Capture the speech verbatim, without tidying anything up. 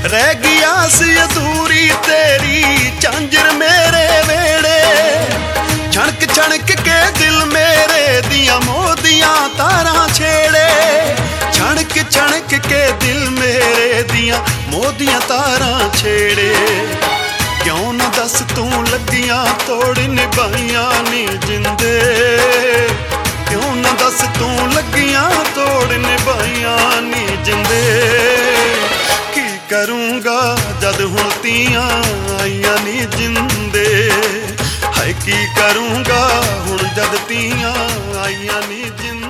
रह गई आस अधूरी तेरी झांझर मेरे वेड़े। छणक छणक के दिल मेरे दियां मोदियां तारां छेड़े। छणक छणक के दिल मेरे दियां मोदियां तारां छेड़े। क्यों ना दस तू लगियां तोड़ निभाइयां नी जिंदे। क्यों ना दस तू लगियां तोड़ निभाइयां नी जिंदे। की करूंगा जद हुण तियां आईयां नी जिंदे। हाय की करूंगा हुण जद तियां आईयां नी जिंदे।